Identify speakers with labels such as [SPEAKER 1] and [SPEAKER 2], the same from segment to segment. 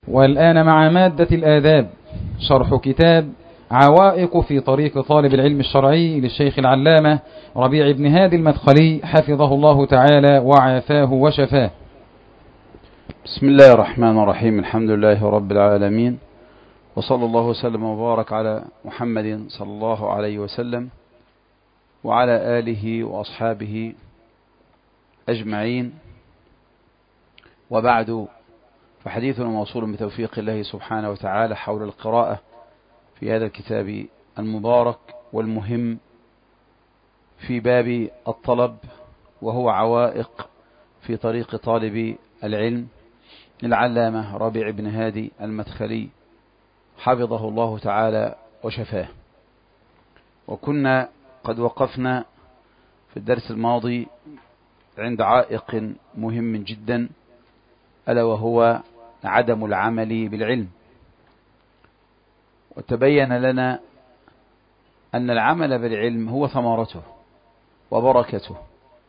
[SPEAKER 1] والآن مع مادة الآداب، شرح كتاب عوائق في طريق طالب العلم الشرعي للشيخ العلامة ربيع بن هادي المدخلي حفظه الله تعالى وعافاه وشفاه.
[SPEAKER 2] بسم الله الرحمن الرحيم. الحمد لله رب العالمين، وصلى الله وسلم وبارك على محمد صلى الله عليه وسلم وعلى آله وأصحابه أجمعين، وبعد، فحديثنا موصول بتوفيق الله سبحانه وتعالى حول القراءة في هذا الكتاب المبارك والمهم في باب الطلب، وهو عوائق في طريق طالب العلم العلامة ربيع بن هادي المدخلي حفظه الله تعالى وشفاه. وكنا قد وقفنا في الدرس الماضي عند عائق مهم جدا، ألا وهو عدم العمل بالعلم. وتبين لنا أن العمل بالعلم هو ثمرته وبركته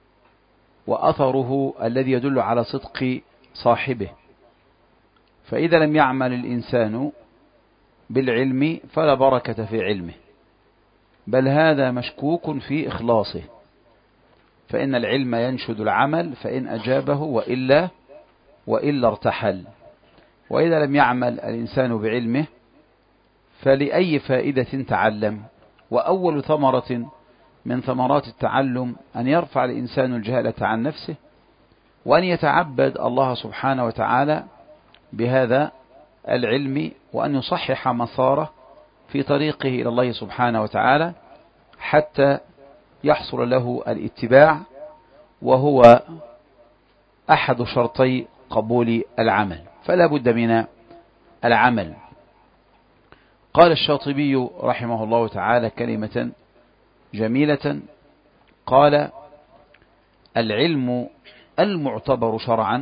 [SPEAKER 2] وأثره الذي يدل على صدق صاحبه، فإذا لم يعمل الإنسان بالعلم فلا بركة في علمه، بل هذا مشكوك في إخلاصه، فإن العلم ينشد العمل فإن أجابه وإلا ارتحل. وإذا لم يعمل الإنسان بعلمه فلأي فائدة تعلم؟ وأول ثمرة من ثمرات التعلم أن يرفع الإنسان الجهالة عن نفسه، وأن يتعبد الله سبحانه وتعالى بهذا العلم، وأن يصحح مساره في طريقه إلى الله سبحانه وتعالى حتى يحصل له الاتباع، وهو أحد شرطي قبول العمل، فلا بد من العمل. قال الشاطبي رحمه الله تعالى كلمة جميلة، قال: العلم المعتبر شرعا،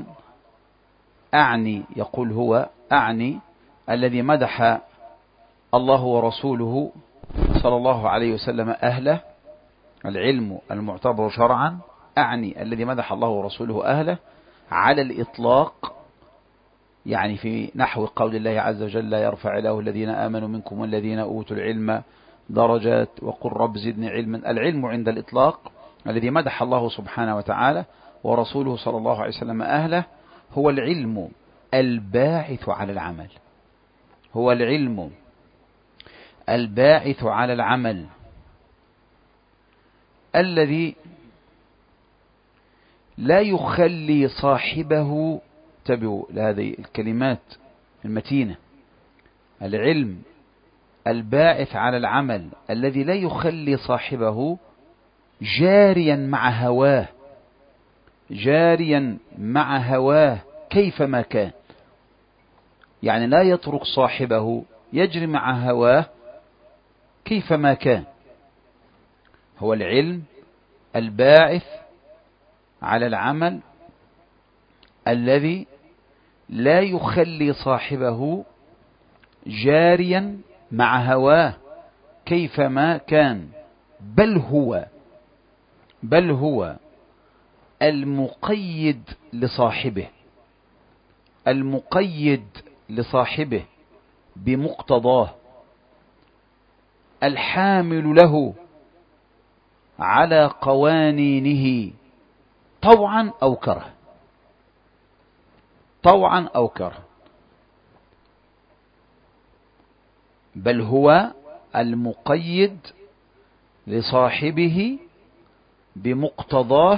[SPEAKER 2] يقول هو الذي مدح الله ورسوله صلى الله عليه وسلم أهله. العلم المعتبر شرعا الذي مدح الله ورسوله أهله على الإطلاق، يعني في نحو قول الله عز وجل: يرفع الله الذين آمنوا منكم والذين أوتوا العلم درجات وقل رب زدني علما. العلم عند الإطلاق الذي مدح الله سبحانه وتعالى ورسوله صلى الله عليه وسلم أهله هو العلم الباعث على العمل، هو العلم الباعث على العمل الذي لا يخلي صاحبه، تبعوا لهذه الكلمات المتينة، العلم الباعث على العمل الذي لا يخلي صاحبه جاريا مع هواه كيفما كان، يعني لا يترك صاحبه يجري مع هواه كيفما كان. هو العلم الباعث على العمل الذي لا يخلي صاحبه جاريا مع هواه كيفما كان، بل هو المقيد لصاحبه بمقتضاه، الحامل له على قوانينه طوعا أو كره، بل هو المقيد لصاحبه بمقتضاه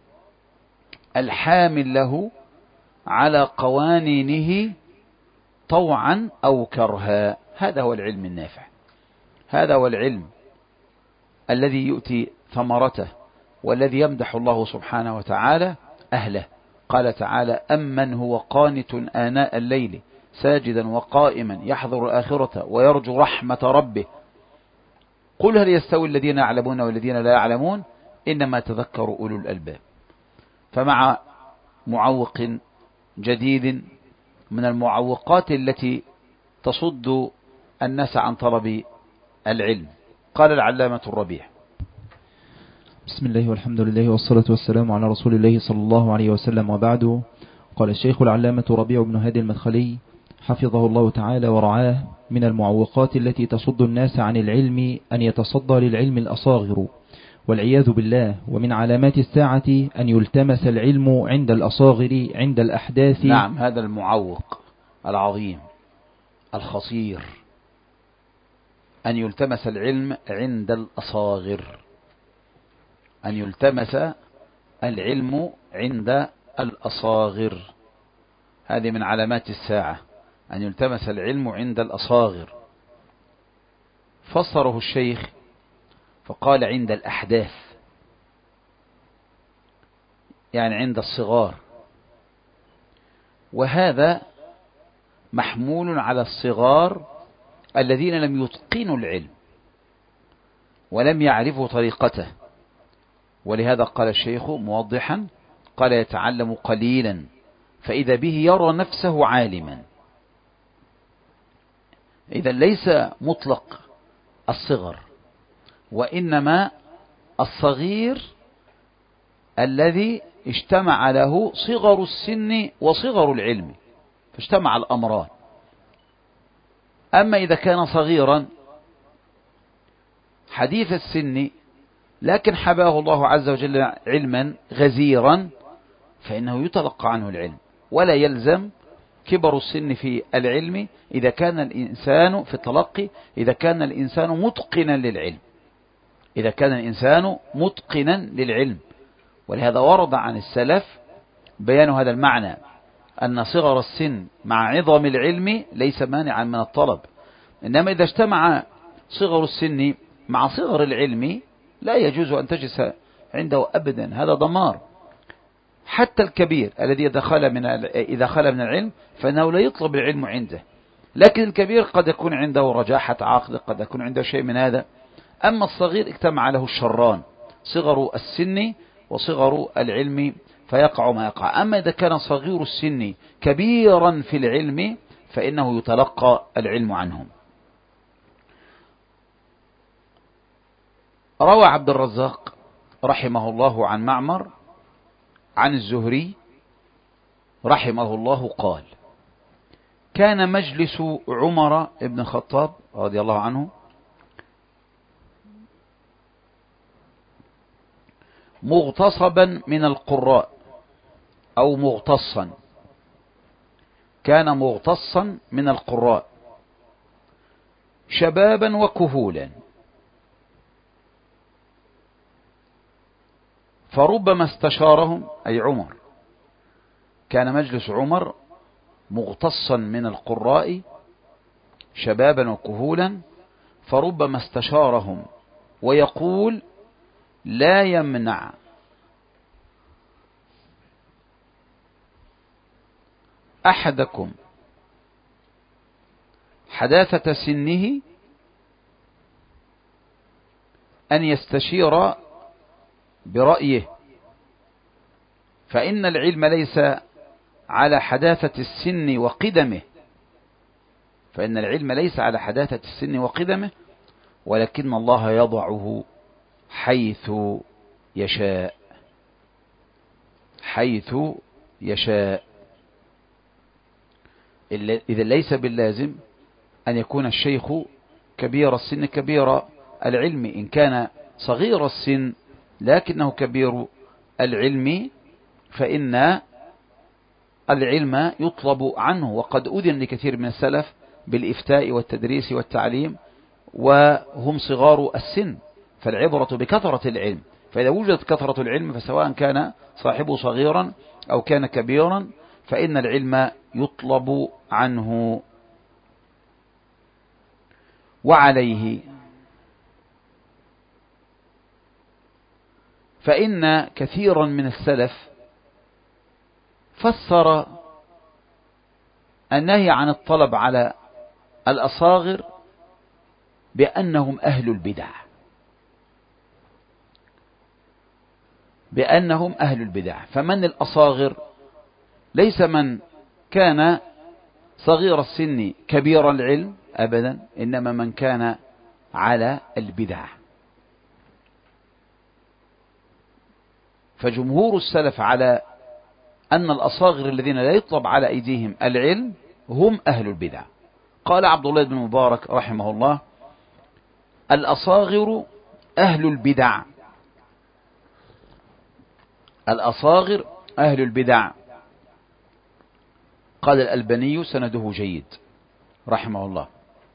[SPEAKER 2] الحامل له على قوانينه طوعا أو كرها. هذا هو العلم النافع، هذا هو العلم الذي يؤتي ثمرته، والذي يمدح الله سبحانه وتعالى أهله. قال تعالى: أمن هو قانت آناء الليل ساجدا وقائما يحذر الآخرة ويرجو رحمة ربه قل هل يستوي الذين يعلمون والذين لا يعلمون إنما تذكر أولو الألباب. فمع معوق جديد من المعوقات التي تصد الناس عن طلب العلم، قال العلامة الربيع:
[SPEAKER 3] بسم الله والحمد لله والصلاة والسلام على رسول الله صلى الله عليه وسلم، وبعد. قال الشيخ العلامة ربيع بن هادي المدخلي حفظه الله تعالى ورعاه: من المعوقات التي تصد الناس عن العلم أن يتصدى للعلم الأصاغر والعياذ بالله. ومن علامات الساعة أن يلتمس العلم عند الأصاغر عند الأحداث.
[SPEAKER 2] نعم، هذا المعوق العظيم الخطير، أن يلتمس العلم عند الأصاغر، أن يلتمس العلم عند الأصاغر، هذه من علامات الساعة، أن يلتمس العلم عند الأصاغر. فسره الشيخ فقال عند الأحداث، يعني عند الصغار، وهذا محمول على الصغار الذين لم يتقنوا العلم ولم يعرفوا طريقته. ولهذا قال الشيخ موضحا، قال: يتعلم قليلا فإذا به يرى نفسه عالما. إذا ليس مطلق الصغر، وإنما الصغير الذي اجتمع له صغر السن وصغر العلم، فاجتمع الأمران. أما إذا كان صغيرا حديث السن لكن حباه الله عز وجل علما غزيرا، فإنه يتلقى عنه العلم، ولا يلزم كبر السن في العلم إذا كان الإنسان في التلقي، إذا كان الإنسان متقنا للعلم، إذا كان الإنسان متقنا للعلم. ولهذا ورد عن السلف بيان هذا المعنى، أن صغر السن مع عظم العلم ليس مانعا من الطلب، إنما إذا اجتمع صغر السن مع صغر العلم لا يجوز أن تجلس عنده أبدا، هذا دمار. حتى الكبير الذي إذا خلى من العلم فإنه لا يطلب العلم عنده، لكن الكبير قد يكون عنده رجاحة عقل، قد يكون عنده شيء من هذا. أما الصغير اجتمع له الشران، صغر السن وصغر العلم، فيقع ما يقع. أما إذا كان صغير السن كبيرا في العلم فإنه يتلقى العلم عنهم. روى عبد الرزاق رحمه الله عن معمر عن الزهري رحمه الله قال: كان مجلس عمر بن الخطاب رضي الله عنه مغتصبا من القراء أو مغتصا، كان مغتصا من القراء شبابا وكهولا، فربما استشارهم، أي عمر، كان مجلس عمر مغتصا من القراء شبابا وكهولا، فربما استشارهم ويقول: لا يمنع أحدكم حداثة سنه أن يستشير برأيه، فإن العلم ليس على حداثة السن وقدمه، فإن العلم ليس على حداثة السن وقدمه، ولكن الله يضعه حيث يشاء، حيث يشاء. إذا ليس باللازم أن يكون الشيخ كبير السن كبير العلم، إن كان صغير السن لكنه كبير العلم فإن العلم يطلب عنه. وقد أذن لكثير من السلف بالإفتاء والتدريس والتعليم وهم صغار السن، فالعبرة بكثرة العلم، فإذا وجدت كثرة العلم فسواء كان صاحبه صغيرا أو كان كبيرا فإن العلم يطلب عنه. وعليه فإن كثيرا من السلف فسر النهي عن الطلب على الأصاغر بأنهم أهل البدع، بأنهم أهل البدع. فمن الأصاغر ليس من كان صغير السن كبير العلم أبدا، إنما من كان على البدع. فجمهور السلف على أن الأصاغر الذين لا يطلب على أيديهم العلم هم أهل البدع. قال عبد الله بن مبارك رحمه الله: الأصاغر أهل البدع. الأصاغر أهل البدع. قال الألباني: سنده جيد رحمه الله.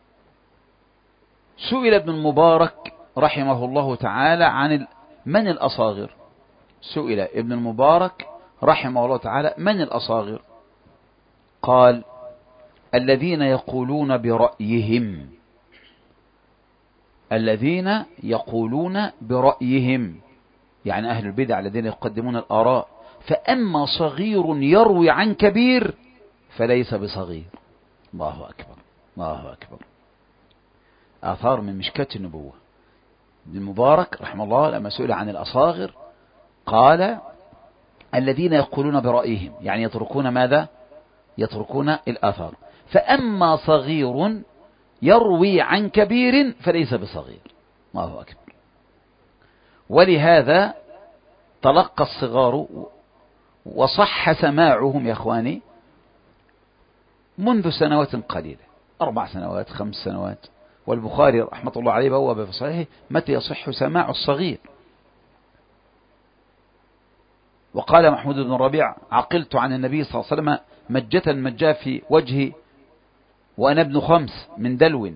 [SPEAKER 2] سئل ابن المبارك رحمه الله تعالى عن من الأصاغر. سئل ابن المبارك رحمه الله تعالى: من الأصاغر؟ قال: الذين يقولون برأيهم. الذين يقولون برأيهم، يعني أهل البدع الذين يقدمون الآراء. فأما صغير يروي عن كبير فليس بصغير. الله أكبر، الله أكبر. آثار من مشكاة النبوة. ابن المبارك رحمه الله لما سئل عن الأصاغر قال: الذين يقولون برأيهم، يعني يتركون ماذا؟ يتركون الآثار. فأما صغير يروي عن كبير فليس بصغير. الله أكبر. ولهذا تلقى الصغار وصح سماعهم يا أخواني منذ سنوات قليلة، 4 سنوات 5 سنوات. والبخاري رحمة الله عليه بواب في صحيحه: متى يصح سماع الصغير؟ وقال محمود بن ربيع: عقلت عن النبي صلى الله عليه وسلم مجة مجاه في وجهي وأنا ابن 5 من دلو.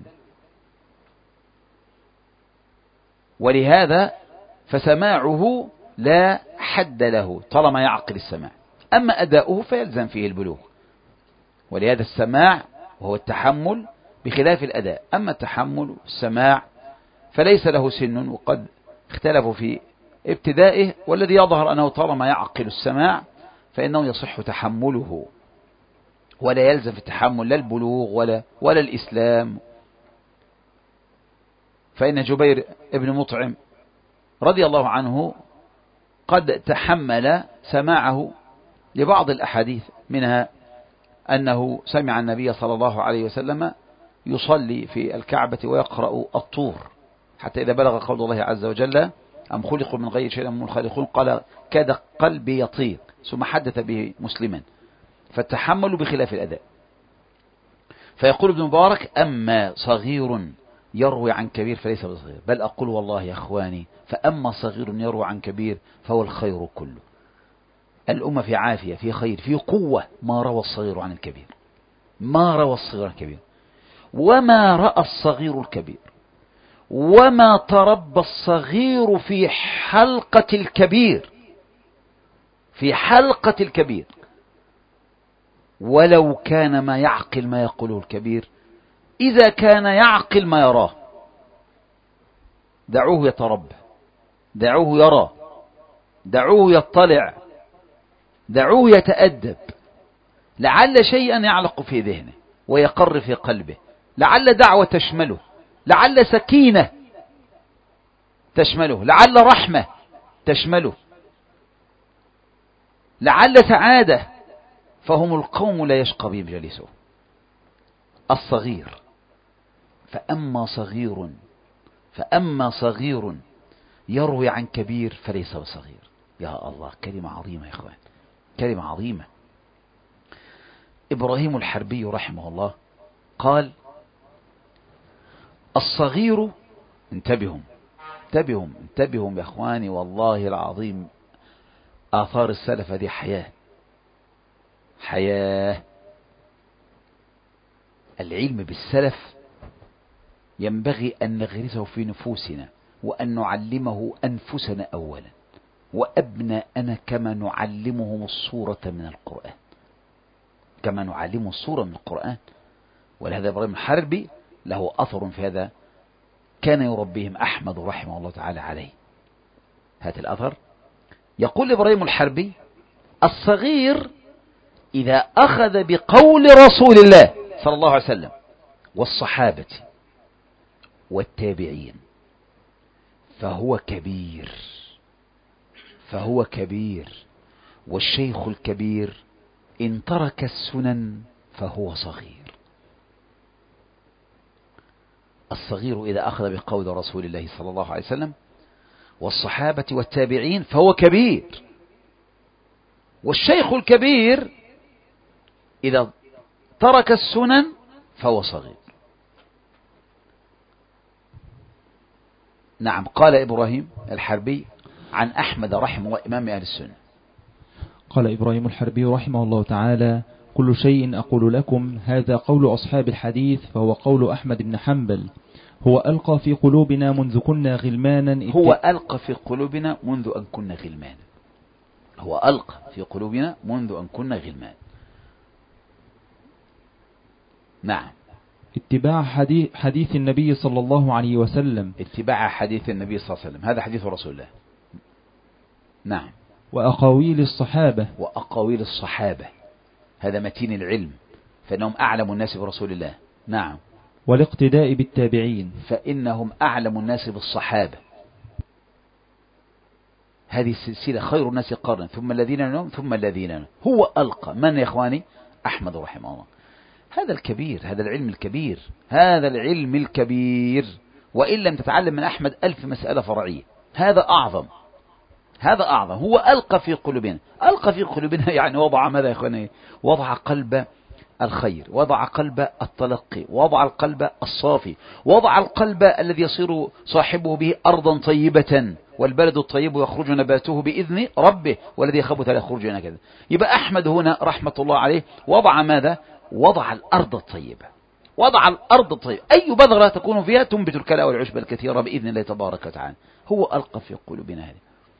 [SPEAKER 2] ولهذا فسماعه لا حد له طالما يعقل السماع. أما أداؤه فيلزم فيه البلوغ. ولهذا السماع وهو التحمل بخلاف الأداء. أما التحمل السماع فليس له سن، وقد اختلفوا في ابتدائه، والذي يظهر أنه طالما يعقل السماع فإنه يصح تحمله، ولا يلزم في التحمل لا البلوغ ولا الإسلام. فإن جبير ابن مطعم رضي الله عنه قد تحمل سماعه لبعض الأحاديث، منها أنه سمع النبي صلى الله عليه وسلم يصلي في الكعبة ويقرأ الطور، حتى إذا بلغ قول الله عز وجل: أم خلقوا من غير شيء أم هم الخالقون، قال: كاد قلبي يطير، ثم حدث به مسلما. فالتحمل بخلاف الأداء. فيقول ابن مبارك: أما صغير يروي عن كبير فليس بصغير، بل أقول والله يا أخواني فأما صغير يروي عن كبير فهو الخير كله. الأمة في عافية، في خير، في قوة، ما روى الصغير عن الكبير، ما روى الصغير عن الكبير، وما رأى الصغير الكبير، وما تربى الصغير في حلقة الكبير، في حلقة الكبير، ولو كان ما يعقل ما يقوله الكبير، إذا كان يعقل ما يراه. دعوه يتربى، دعوه يرى، دعوه يطلع، دعوه يتأدب، لعل شيئا يعلق في ذهنه ويقر في قلبه، لعل دعوة تشمله، لعل سكينة تشمله، لعل رحمة تشمله، لعل سعادة. فهم القوم لا يشقى بهم جليسهم. الصغير. فأما صغير يروي عن كبير فليس بصغير. يا الله، كلمة عظيمة يا إخوان، كلمة عظيمة. إبراهيم الحربي رحمه الله قال: الصغير، انتبهوا يا إخواني، والله العظيم آثار السلف هذه حياة. العلم بالسلف ينبغي أن نغرسه في نفوسنا، وأن نعلمه أنفسنا أولا، وأبناءنا كما نعلمهم الصورة من القرآن، كما نعلمه الصورة من القرآن. ولهذا إبراهيم الحربي له أثر في هذا، كان يربيهم أحمد رحمه الله تعالى عليه. هذا الأثر يقول إبراهيم الحربي: الصغير إذا أخذ بقول رسول الله صلى الله عليه وسلم والصحابة والتابعين فهو كبير، والشيخ الكبير إن ترك السنن فهو صغير. الصغير إذا أخذ بقول رسول الله صلى الله عليه وسلم والصحابة والتابعين فهو كبير، والشيخ الكبير إذا ترك السنن فهو صغير. نعم. قال إبراهيم الحربي عن أحمد رحمه الله إمام أهل السنة.
[SPEAKER 3] قال إبراهيم الحربي رحمه الله تعالى: كل شيء أقول لكم هذا قول أصحاب الحديث فهو قول أحمد بن حنبل. هو ألقى في قلوبنا منذ كنا غلمانا.
[SPEAKER 2] هو ألقى في قلوبنا منذ أن كنا غلمان. هو ألقى في قلوبنا منذ أن كنا غلمان. نعم.
[SPEAKER 3] اتباع حديث النبي صلى الله عليه وسلم.
[SPEAKER 2] اتباع حديث النبي صلى الله عليه وسلم، هذا حديث رسول الله. نعم.
[SPEAKER 3] وأقاويل الصحابة.
[SPEAKER 2] وأقاويل الصحابة، هذا متين العلم، فإنهم أعلم الناس برسول الله. نعم.
[SPEAKER 3] والاقتداء بالتابعين،
[SPEAKER 2] فإنهم أعلم الناس بالصحابة. هذه السلسلة خير الناس قرنا ثم الذين يلونهم ثم الذين يلونهم. هو ألقى من يا إخواني؟ أحمد رحمه الله. هذا الكبير، هذا العلم الكبير، هذا العلم الكبير. وإن لم تتعلم من أحمد 1000 مسألة فرعية، هذا أعظم، هذا أعظم. هو ألقى في قلوبنا. ألقى في قلوبنا يعني وضع ماذا يا إخواني؟ وضع قلب الخير، وضع قلب التلقي، وضع القلب الصافي، وضع القلب الذي يصير صاحبه به أرضا طيبة، والبلد الطيب يخرج نباته بإذن ربه والذي خبث لا يخرج هكذا. يبقى أحمد هنا رحمة الله عليه وضع ماذا؟ وضع الأرض الطيبة، وضع الأرض الطيبة. أي بذرة تكون فيها تنبت الكلاء والعشب الكثيرة بإذن الله تبارك وتعالى. هو ألقى في قلوبنا هذه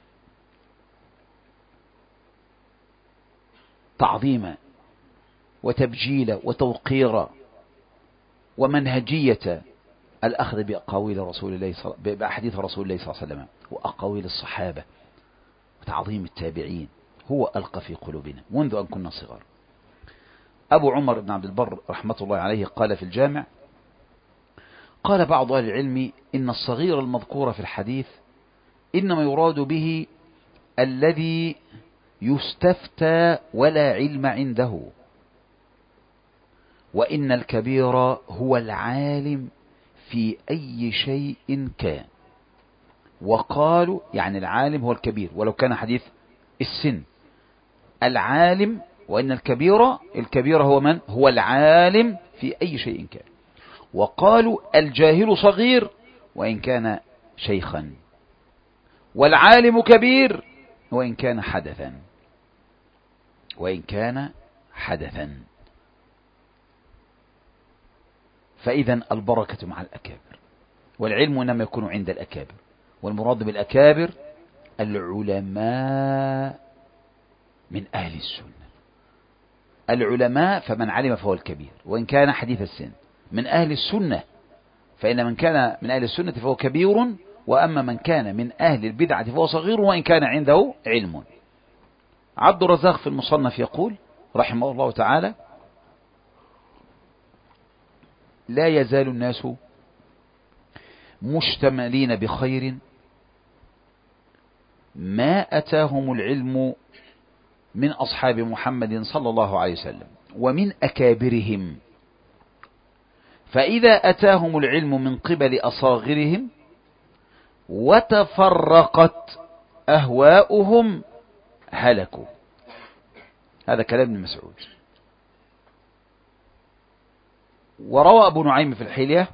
[SPEAKER 2] تعظيما وتبجيلا وتوقيرا ومنهجية الأخذ بأقاويل رسول الله بأحاديث رسول الله صلى الله عليه وسلم وأقاويل الصحابة وتعظيم التابعين. هو ألقى في قلوبنا منذ أن كنا صغار. أبو عمر بن عبد البر رحمة الله عليه قال في الجامع: قال بعض أهل العلم إن الصغير المذكور في الحديث إنما يراد به الذي يستفتى ولا علم عنده، وإن الكبير هو العالم في أي شيء كان. وقالوا يعني العالم هو الكبير ولو كان حديث السن، العالم، وإن الكبير هو من؟ هو العالم في أي شيء كان. وقالوا الجاهل صغير وإن كان شيخا، والعالم كبير وإن كان حدثا، وإن كان حدثا. فإذا البركة مع الأكابر، والعلم إنما يكون عند الأكابر، والمراد بالأكابر العلماء من أهل السنة. العلماء فمن علم فهو الكبير وإن كان حديث السن من أهل السنة، فإن من كان من أهل السنة فهو كبير، وأما من كان من أهل البدعة فهو صغير وإن كان عنده علم. عبد الرزاق في المصنف يقول رحمه الله تعالى: لا يزال الناس مشتملين بخير ما أتاهم العلم من أصحاب محمد صلى الله عليه وسلم ومن أكابرهم، فإذا أتاهم العلم من قبل أصاغرهم وتفرقت أهواؤهم هلكوا. هذا كلام ابن مسعود. وروى أبو نعيم في الحلية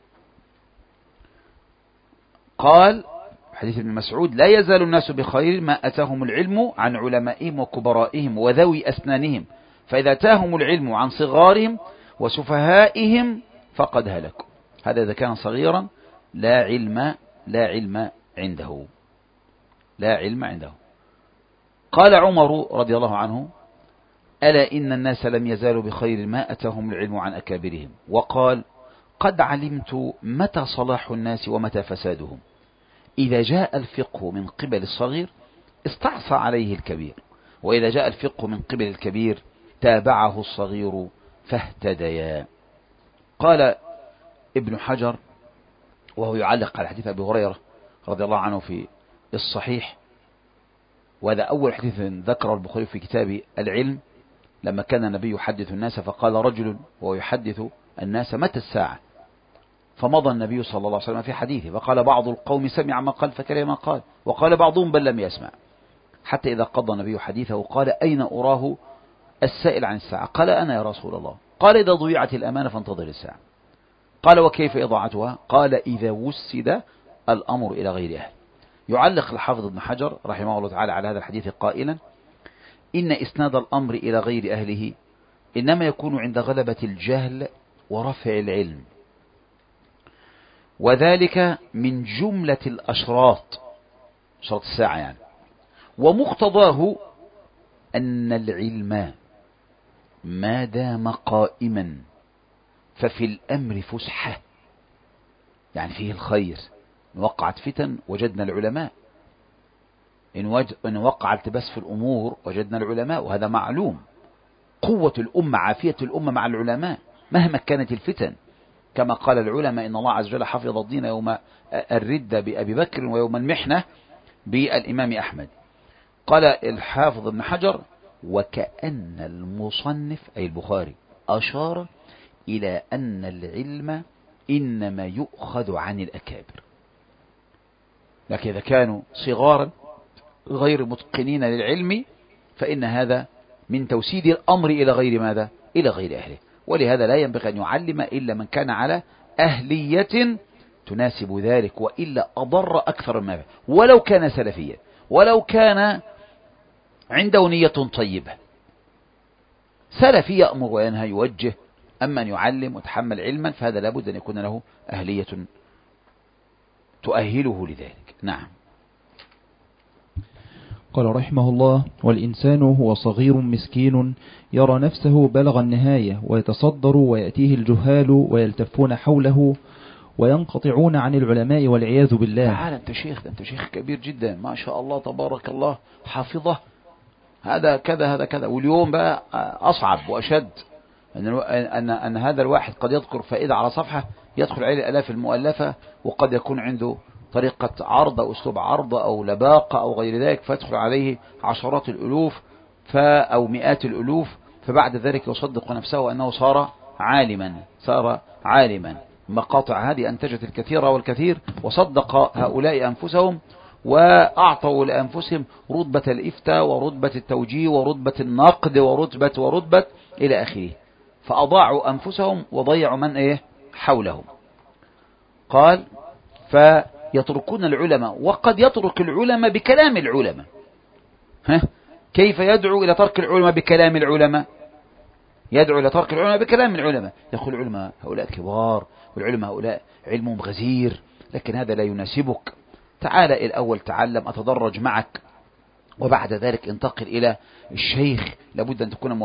[SPEAKER 2] قال حديث ابن مسعود: لا يزال الناس بخير ما أتاهم العلم عن علمائهم وكبرائهم وذوي أسنانهم، فإذا أتاهم العلم عن صغارهم وسفهائهم فقد هلكوا. هذا إذا كان صغيرا لا علم عنده، لا علم عنده. قال عمر رضي الله عنه: ألا إن الناس لم يزالوا بخير ما أتاهم العلم عن أكابرهم. وقال: قد علمت متى صلاح الناس ومتى فسادهم، إذا جاء الفقه من قبل الصغير استعصى عليه الكبير، وإذا جاء الفقه من قبل الكبير تابعه الصغير فاهتديا. قال ابن حجر وهو يعلق على حديث أبي هريرة رضي الله عنه في الصحيح، وهذا أول حديث ذكره البخاري في كتاب العلم، لما كان النبي يحدث الناس فقال رجل وهو يحدث الناس: متى الساعة؟ فمضى النبي صلى الله عليه وسلم في حديثه فقال بعض القوم سمع ما قال فكره ما قال، وقال بعضهم بل لم يسمع، حتى إذا قضى النبي حديثه قال: أين أراه السائل عن الساعة؟ قال: أنا يا رسول الله. قال إذا ضيعت الأمانة فانتظر الساعة. قال وكيف إضاعتها؟ قال إذا وسد الأمر إلى غير أهل. يعلق الحافظ ابن حجر رحمه الله تعالى على هذا الحديث قائلا إن إسناد الأمر إلى غير أهله إنما يكون عند غلبة الجهل ورفع العلم، وذلك من جملة الأشراط، شرط الساعة يعني، ومقتضاه أن العلم ما دام قائما ففي الأمر فسحة، يعني فيه الخير. إن وقعت فتن وجدنا العلماء، إن وقع التباس في الأمور وجدنا العلماء، وهذا معلوم. قوة الأمة عافية الأمة مع العلماء مهما كانت الفتن، كما قال العلماء إن الله عز وجل حفظ الدين يوم الردة بأبي بكر ويوم المحنة بالإمام أحمد. قال الحافظ ابن حجر وكأن المصنف أي البخاري أشار إلى أن العلم إنما يؤخذ عن الأكابر، لكن إذا كانوا صغارا غير متقنين للعلم فإن هذا من توسيد الأمر إلى غير ماذا؟ إلى غير أهله. ولهذا لا ينبغي أن يعلم إلا من كان على أهلية تناسب ذلك، وإلا أضر أكثر ما، ولو كان سلفيا، ولو كان عنده نية طيبة. سلفي يأمر وينهى يوجه، أما أن يعلم وتحمل علما فهذا لابد أن يكون له أهلية تؤهله لذلك. نعم.
[SPEAKER 3] قال رحمه الله والإنسان هو صغير مسكين يرى نفسه بلغ النهاية ويتصدر ويأتيه الجهال ويلتفون حوله وينقطعون عن العلماء والعياذ بالله.
[SPEAKER 2] تعال أنت شيخ، أنت شيخ كبير جدا ما شاء الله تبارك الله حافظه، هذا كذا هذا كذا. واليوم بقى أصعب وأشد أن هذا الواحد قد يذكر فائدة على صفحة يدخل عليه الآلاف المؤلفة، وقد يكون عنده طريقة عرض أو أسلوب عرض أو لباقة أو غير ذلك، فيدخل عليه عشرات الألوف أو مئات الألوف، فبعد ذلك يصدق نفسه أنه صار عالما. مقاطع هذه أنتجت الكثير والكثير، وصدق هؤلاء أنفسهم وأعطوا لأنفسهم رتبة الإفتاء ورتبة التوجيه ورتبة النقد ورتبة إلى آخره، فأضاعوا أنفسهم وضيعوا من حولهم. قال فيتركون العلماء، وقد يترك العلماء بكلام العلماء. كيف يدعو إلى ترك العلماء بكلام العلماء؟ يدعو إلى ترك العلماء بكلام العلماء، يقول العلماء هؤلاء كبار، والعلماء هؤلاء علمهم غزير، لكن هذا لا يناسبك. تعال الأول تعلم، أتدرج معك، وبعد ذلك انتقل إلى الشيخ. لابد أن تكون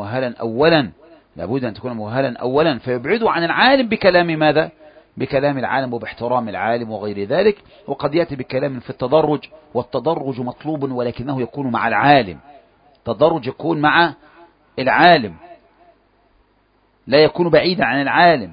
[SPEAKER 2] مؤهلا أولا، فيبعدوا عن العالم بكلام ماذا؟ بكلام العالم وباحترام العالم وغير ذلك. وقد يأتي بكلام في التدرج، والتدرج مطلوب ولكنه يكون مع العالم. التدرج يكون مع العالم، لا يكون بعيدا عن العالم.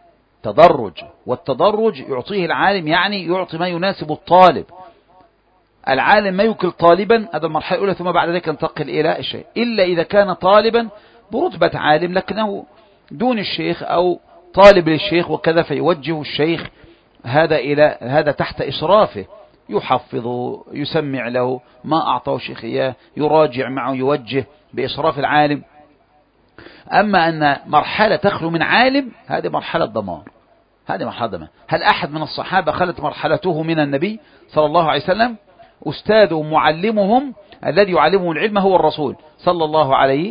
[SPEAKER 2] والتدرج يعطيه العالم، يعني يعطي ما يناسب الطالب. العالم ما يكل طالبا، هذا المرحلة الأولى، ثم بعد ذلك ينتقل إلى الشيء، إلا إذا كان طالبا برتبة عالم لكنه دون الشيخ أو طالب للشيخ وكذا، فيوجه الشيخ هذا تحت إشرافه، يحفظه، يسمع له ما أعطاه الشيخ إياه، يراجع معه، يوجه بإشراف العالم. أما أن مرحلة تخلو من عالم، هذه مرحلة دمار. هل أحد من الصحابة خلت مرحلته من النبي صلى الله عليه وسلم؟ أستاذ معلمهم الذي يعلمهم العلم هو الرسول صلى الله عليه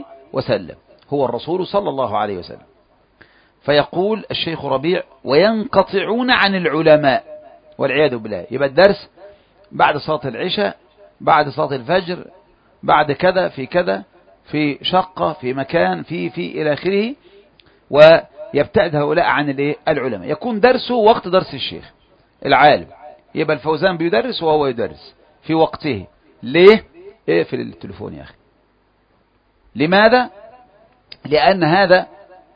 [SPEAKER 2] وسلم. فيقول الشيخ ربيع وينقطعون عن العلماء والعياذ بالله. يبقى الدرس بعد صلاة العشاء، بعد صلاة الفجر، بعد كذا في كذا، في شقة، في مكان، في إلى آخره، ويبتعد هؤلاء عن العلماء. يكون درسه وقت درس الشيخ العالم، يبقى الفوزان بيدرس وهو يدرس في وقته. ليه؟ اقفل التليفون يا أخي. لماذا؟ لأن هذا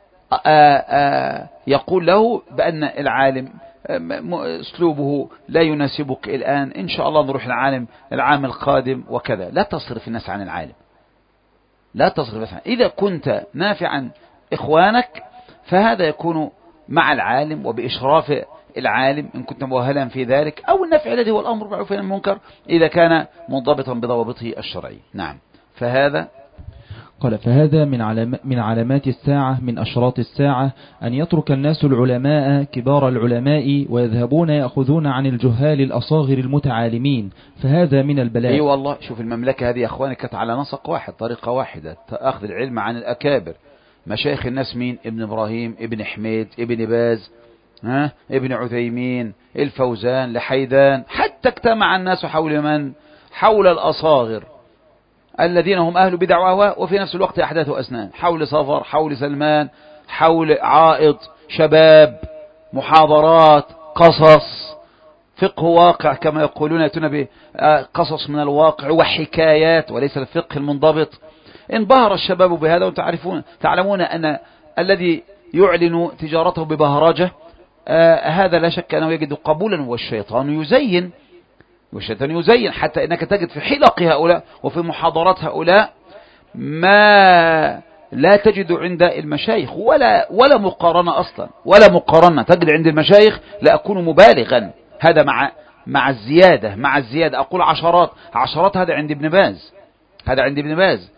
[SPEAKER 2] يقول له بأن العالم اسلوبه لا يناسبك الآن، إن شاء الله نروح العام القادم وكذا. لا تصرف الناس عن العالم، إذا كنت نافعا إخوانك فهذا يكون مع العالم وبإشراف العالم إن كنت مؤهلا في ذلك، أو النفع الذي هو الأمر بالمعروف والنهي عن المنكر إذا كان منضبطا بضوابطه الشرعي. نعم. فهذا
[SPEAKER 3] قال فهذا من علامات الساعة، من أشراط الساعة، أن يترك الناس العلماء كبار العلماء ويذهبون يأخذون عن الجهال الأصاغر المتعالمين، فهذا من البلاء.
[SPEAKER 2] اي والله، شوف المملكة هذه يا أخواني كانت على نسق واحد، طريقة واحدة، أخذ العلم عن الأكابر. مشايخ الناس مين؟ ابن إبراهيم، ابن حميد، ابن باز، ابن عثيمين، الفوزان، لحيدان، حتى اجتمع الناس حول من؟ حول الأصاغر الذين هم أهل بدع وأهواء، وفي نفس الوقت أحداث أسنان، حول صفر، حول سلمان، حول عائض، شباب، محاضرات، قصص، فقه واقع كما يقولون، يأتون بقصص من الواقع وحكايات وليس الفقه المنضبط. انبهر الشباب بهذا، تعلمون أن الذي يعلن تجارته ببهرجة هذا لا شك أنه يجد قبولا، والشيطان يزين حتى إنك تجد في حلق هؤلاء وفي محاضرات هؤلاء ما لا تجد عند المشايخ ولا مقارنة أصلا، ولا مقارنة تجد عند المشايخ. لا أكون مبالغا، هذا مع الزيادة أقول عشرات. هذا عند ابن باز،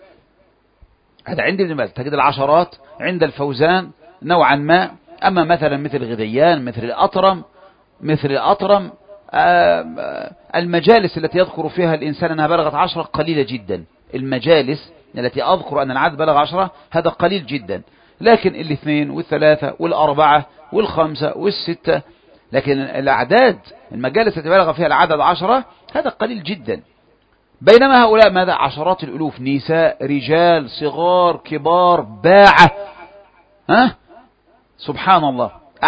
[SPEAKER 2] تجد العشرات عند الفوزان نوعا ما. أما مثلا مثل غذيان، مثل الأطرم، المجالس التي يذكر فيها الإنسان أنها بلغت 10 قليلة جدا. المجالس التي أذكر أن العدد بلغ 10 هذا قليل جدا، لكن الاثنين والثلاثة والأربعة والخمسة والستة، لكن الأعداد المجالس التي بلغ فيها العدد 10 هذا قليل جدا. بينما هؤلاء ماذا؟ عشرات الألوف، نساء، رجال، صغار، كبار، باعة، سبحان الله،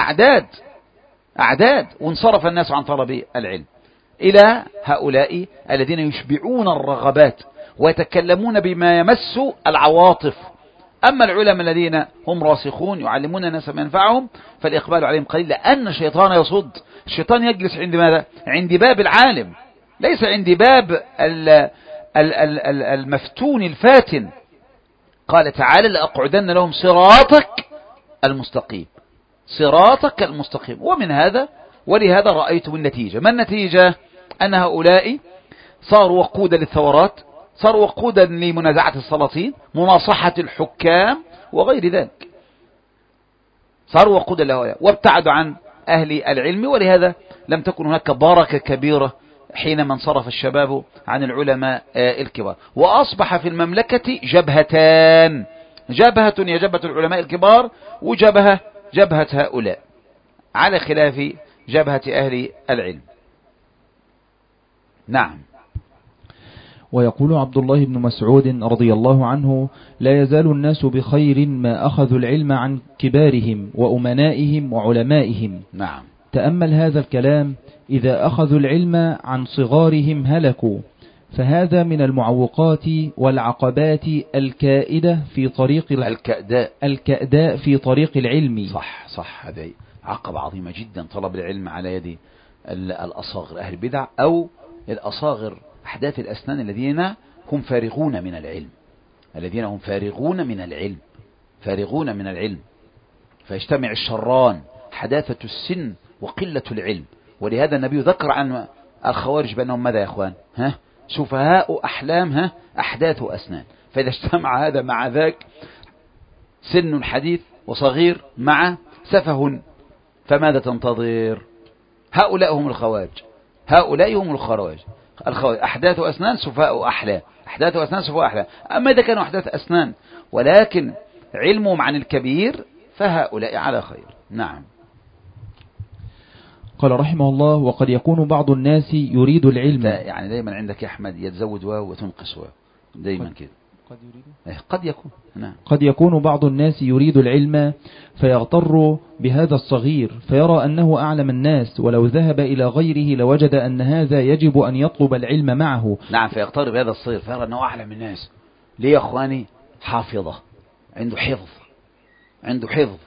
[SPEAKER 2] أعداد. وانصرف الناس عن طلب العلم إلى هؤلاء الذين يشبعون الرغبات ويتكلمون بما يمس العواطف. أما العلماء الذين هم راسخون يعلمون الناس ما ينفعهم فالإقبال عليهم قليل، لأن الشيطان يصد. الشيطان يجلس عند ماذا؟ عند باب العالم، ليس عند باب المفتون الفاتن. قال تعالى لأقعدن لهم صراطك المستقيم. ولهذا رأيتم النتيجة. ما النتيجة؟ أن هؤلاء صاروا وقودا للثورات، صاروا وقودا لمنازعة السلاطين، مناصحة الحكام وغير ذلك، صاروا وقودا لهؤلاء وابتعدوا عن أهل العلم. ولهذا لم تكن هناك بركة كبيرة حينما انصرف الشباب عن العلماء الكبار، وأصبح في المملكة جبهتان، جبهة هي جبهة العلماء الكبار، وجبهة هؤلاء، على خلاف جبهة أهل العلم. نعم.
[SPEAKER 3] ويقول عبد الله بن مسعود رضي الله عنه: لا يزال الناس بخير ما أخذوا العلم عن كبارهم وأمنائهم وعلمائهم.
[SPEAKER 2] نعم.
[SPEAKER 3] تأمل هذا الكلام: إذا أخذوا العلم عن صغارهم هلكوا، فهذا من المعوقات والعقبات الكائدة في طريق الكأداء في طريق العلم.
[SPEAKER 2] صح، هذه عقبة عظيمة جدا، طلب العلم على يد الأصاغر أهل البدع، أو الأصاغر أحداث الأسنان الذين هم فارغون من العلم، فيجتمع الشران، حداثة السن وقلة العلم. ولهذا النبي ذكر عن الخوارج بأنهم ماذا يا أخوان؟ سفهاء أحلام، أحداث أسنان. فإذا اجتمع هذا مع ذاك، سن حديث وصغير مع سفه، فماذا تنتظر؟ هؤلاء هم الخوارج، أحداث أسنان سفهاء أحلام، أما إذا كانوا أحداث أسنان ولكن علمهم عن الكبير فهؤلاء على خير. نعم.
[SPEAKER 3] قال رحمه الله: وقد يكون بعض الناس يريد العلم.
[SPEAKER 2] يعني دايما عندك يا أحمد يتزود واو وتنقص واو، دايما كده. قد يكون. نعم.
[SPEAKER 3] قد يكون بعض الناس يريد العلم فيغتر بهذا الصغير، فيرى أنه أعلم الناس، ولو ذهب إلى غيره لوجد أن هذا يجب أن يطلب العلم معه.
[SPEAKER 2] نعم، فيغتر بهذا الصغير فيرى أنه أعلم الناس. ليه يا أخواني؟ حافظة، عنده حفظ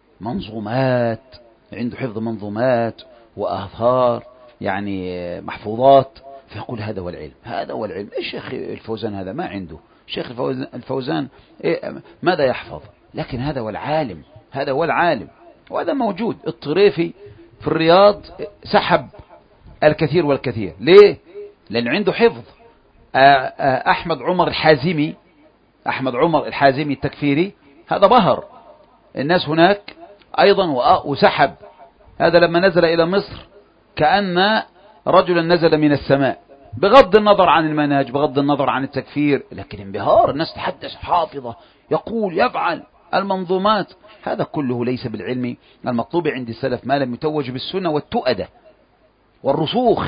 [SPEAKER 2] منظومات وآثار، يعني محفوظات، فيقول هذا هو العلم. الشيخ الفوزان هذا ما عنده، الشيخ الفوزان ماذا يحفظ؟ لكن هذا هو العالم، وهذا موجود. الطريفي في الرياض سحب الكثير والكثير. ليه؟ لأن عنده حفظ. أحمد عمر الحازمي أحمد عمر الحازمي التكفيري، هذا بهر الناس هناك أيضا وسحب. هذا لما نزل إلى مصر كأن رجلا نزل من السماء، بغض النظر عن المنهج، بغض النظر عن التكفير، لكن انبهار، الناس تحدث، حافظة، يقول، يفعل المنظومات. هذا كله ليس بالعلم المطلوب عند السلف، ما لم يتوج بالسنة والتؤدة والرسوخ.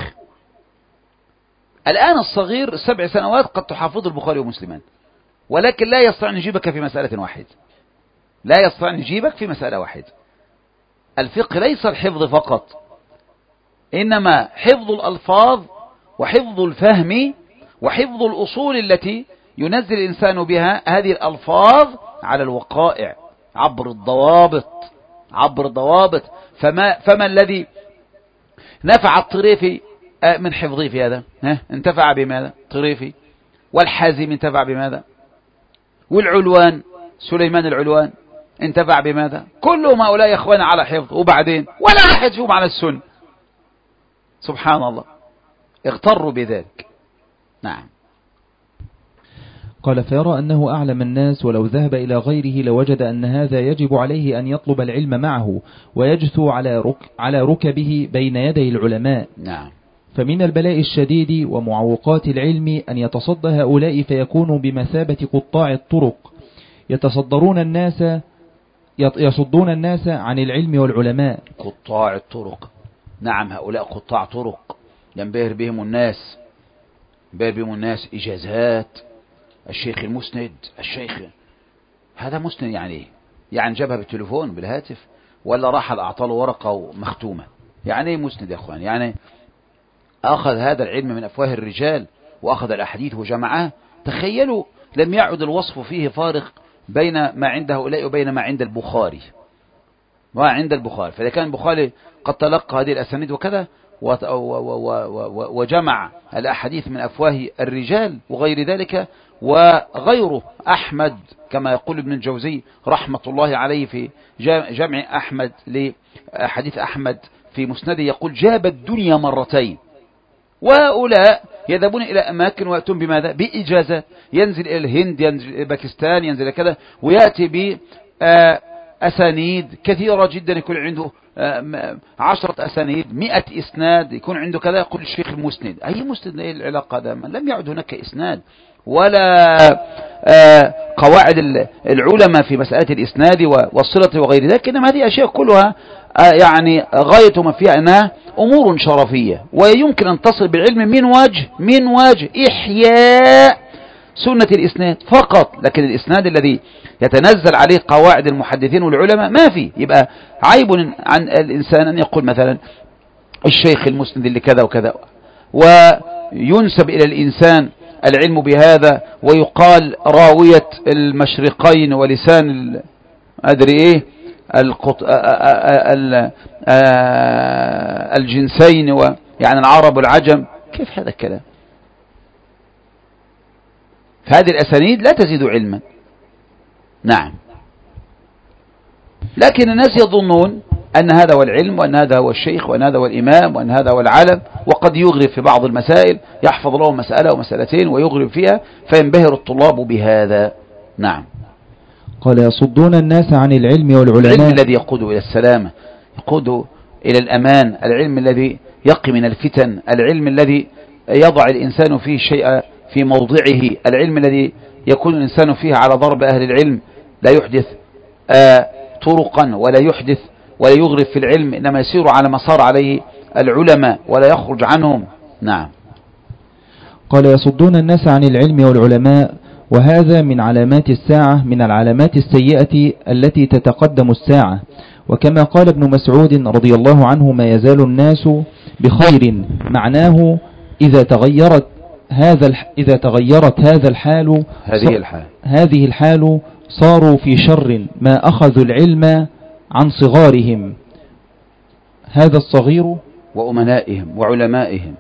[SPEAKER 2] الآن الصغير 7 سنوات قد تحافظ البخاري ومسلمان، ولكن لا يستطيع أن يجيبك في مسألة واحدة، لا يستطيع أن يجيبك في مسألة واحدة. الفقه ليس الحفظ فقط، إنما حفظ الألفاظ وحفظ الفهم وحفظ الأصول التي ينزل الإنسان بها هذه الألفاظ على الوقائع عبر الضوابط. فما الذي نفع الطريفي من حفظه في هذا؟ انتفع بماذا الطريفي؟ والحازم انتفع بماذا؟ والعلوان سليمان العلوان انتفع بماذا؟ كلهم هؤلاء يا اخوان على حفظ، وبعدين ولا أحد فيهم على السنة. سبحان الله، اغتروا بذلك. نعم.
[SPEAKER 3] قال: فيرى أنه أعلم الناس، ولو ذهب إلى غيره لوجد أن هذا يجب عليه أن يطلب العلم معه ويجثو على ركبه بين يدي العلماء.
[SPEAKER 2] نعم.
[SPEAKER 3] فمن البلاء الشديد ومعوقات العلم أن يتصدى هؤلاء فيكونوا بمثابة قطاع الطرق يصدون الناس عن العلم والعلماء.
[SPEAKER 2] قطاع الطرق، نعم، هؤلاء قطاع طرق ينبهر بهم الناس، إجازات الشيخ المسند، الشيخ هذا مسند يعني ايه؟ يعني جابها بالتليفون بالهاتف، ولا راح أعطاله ورقة مختومة؟ يعني ايه مسند يا اخوان؟ يعني أخذ هذا العلم من أفواه الرجال، وأخذ الأحاديث وجمعها. تخيلوا، لم يعد الوصف فيه فارق بين ما عند هؤلاء وبين ما عند البخاري. فإذا كان البخاري قد تلقى هذه الأسانيد وكذا وجمع الأحاديث من أفواه الرجال وغير ذلك، وغيره أحمد كما يقول ابن الجوزي رحمة الله عليه في جمع أحمد لحديث أحمد في مسنده، يقول: جاب الدنيا مرتين. وهؤلاء يذهبون إلى أماكن ويأتون بماذا؟ بإجازة، ينزل إلى الهند، ينزل إلى باكستان، ينزل إلى كذا، ويأتي بأسانيد كثيرة جدا، يكون عنده 10 أسانيد، 100 إسناد، يكون عنده كذا. يقول الشيخ المسند. أي مسند؟ إيه العلاقة؟ لم يعد هناك إسناد ولا قواعد العلماء في مسألة الإسناد والصلة وغير ذلك، إنما هذه أشياء كلها يعني غاية ما فيها أنها أمور شرفية، ويمكن أن تصل بالعلم من وجه إحياء سنة الإسناد فقط. لكن الإسناد الذي يتنزل عليه قواعد المحدثين والعلماء ما فيه. يبقى عيب عن الإنسان أن يقول مثلا الشيخ المسند اللي كذا وكذا، وينسب إلى الإنسان العلم بهذا، ويقال راوية المشرقين ولسان أدري إيه الجنسين، يعني العرب والعجم. كيف هذا الكلام؟ هذه الأسانيد لا تزيد علما. نعم. لكن الناس يظنون أن هذا هو العلم، وأن هذا هو الشيخ، وأن هذا هو الإمام، وأن هذا هو العلم، وقد يغرب في بعض المسائل، يحفظ له مسألة ومسألتين ويغرب فيها، فينبهر الطلاب بهذا. نعم.
[SPEAKER 3] قال: يصدون الناس عن العلم والعلماء.
[SPEAKER 2] العلم الذي يقود إلى السلامة، يقود إلى الأمان، العلم الذي يقي من الفتن، العلم الذي يضع الإنسان فيه شيء في موضعه، العلم الذي يكون الإنسان فيه على ضرب أهل العلم، لا يحدث طرقا ولا يحدث ولا يغرب في العلم، إنما يسير على ما صار عليه العلماء ولا يخرج عنهم. نعم.
[SPEAKER 3] قال: يصدون الناس عن العلم والعلماء، وهذا من علامات الساعة، من العلامات السيئة التي تتقدم الساعة. وكما قال ابن مسعود رضي الله عنه: ما يزال الناس بخير، معناه إذا تغيرت هذه الحال صاروا في شر، ما أخذوا العلم عن صغارهم. هذا الصغير
[SPEAKER 2] وأمنائهم وعلمائهم،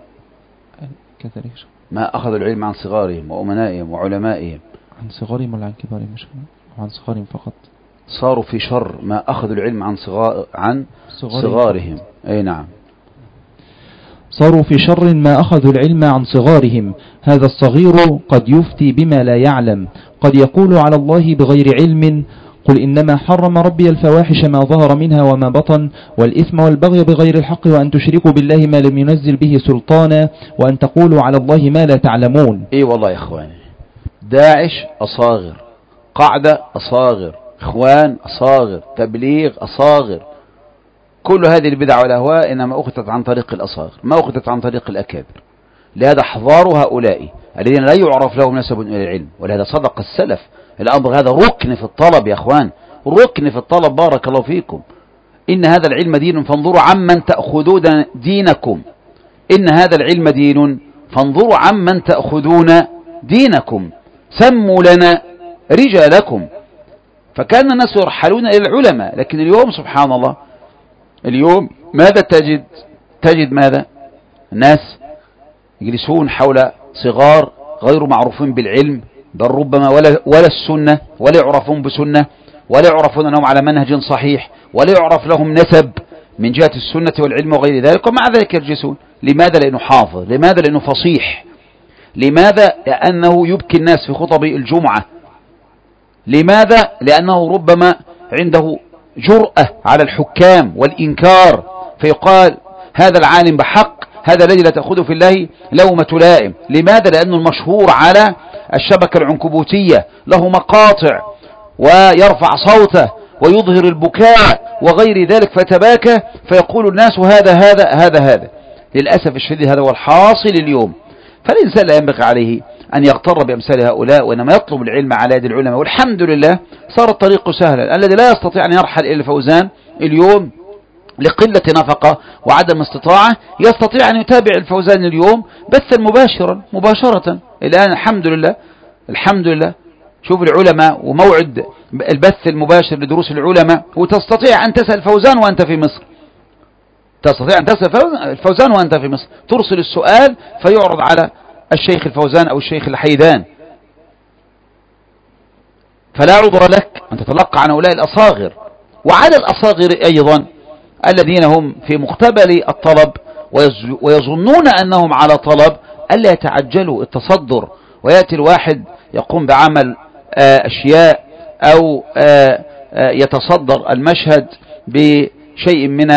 [SPEAKER 2] ما أخذوا العلم عن صغارهم وأمنائهم وعلمائهم.
[SPEAKER 3] عن صغارهم ولا عن كبارهم؟ مش عن صغارهم فقط.
[SPEAKER 2] صاروا في شر ما أخذوا العلم عن صغارهم. أي نعم.
[SPEAKER 3] صاروا في شر ما أخذوا العلم عن صغارهم. هذا الصغير قد يفتي بما لا يعلم، قد يقول على الله بغير علم: قل إنما حرم ربي الفواحش ما ظهر منها وما بطن والإثم والبغي بغير الحق وأن تشركوا بالله ما لم ينزل به سلطانا وأن تقولوا على الله ما لا تعلمون.
[SPEAKER 2] إيه والله يا إخواني، داعش أصاغر، قاعدة أصاغر، إخوان أصاغر، تبليغ أصاغر، كل هذه البدع والأهواء إنما أخذت عن طريق الأصاغر، ما أخذت عن طريق الأكابر. لهذا احذار هؤلاء الذين لا يعرف لهم نسب إلى العلم، ولهذا صدق السلف، الأمر هذا ركن في الطلب يا أخوان، ركن في الطلب، بارك الله فيكم. إن هذا العلم دين فانظروا عمن تأخذون دينكم، إن هذا العلم دين فانظروا عمن تأخذون دينكم، سموا لنا رجالكم. فكان الناس يرحلون إلى العلماء، لكن اليوم سبحان الله، اليوم ماذا تجد ماذا؟ الناس يجلسون حول صغار غير معروفين بالعلم، بل ربما ولا السنة، ولا يعرفون بسنة، ولا يعرفون أنهم على منهج صحيح، ولا يعرف لهم نسب من جهة السنة والعلم وغير ذلك، ومع ذلك يجلسون. لماذا؟ لأنه حافظ. لماذا؟ لأنه فصيح. لماذا؟ لأنه يبكي الناس في خطب الجمعة. لماذا؟ لأنه ربما عنده جرأة على الحكام والإنكار، فيقال هذا العالم بحق، هذا الذي لا تأخذه في الله لومة لائم. لماذا؟ لأنه المشهور على الشبكة العنكبوتية، له مقاطع ويرفع صوته ويظهر البكاء وغير ذلك، فتباكى فيقول الناس هذا. للأسف الشديد هذا هو الحاصل اليوم. فالإنسان لا ينبغي عليه أن يغتر بأمثال هؤلاء، وإنما يطلب العلم على يد العلماء. والحمد لله صار الطريق سهلا. الذي لا يستطيع أن يرحل إلى الفوزان اليوم لقلة نفقة وعدم استطاعة، يستطيع أن يتابع الفوزان اليوم بثا مباشرة الآن. الحمد لله شوف العلماء وموعد البث المباشر لدروس العلماء، وتستطيع أن تسأل فوزان وأنت في مصر، تستطيع أن تسأل الفوزان وأنت في مصر، ترسل السؤال فيعرض على الشيخ الفوزان أو الشيخ الحيدان، فلا عذر لك أن تتلقى عن هؤلاء الأصاغر. وعلى الأصاغر أيضا الذين هم في مقتبل الطلب ويظنون أنهم على طلب ألا يتعجلوا التصدر، ويأتي الواحد يقوم بعمل أشياء أو يتصدر المشهد بشيء من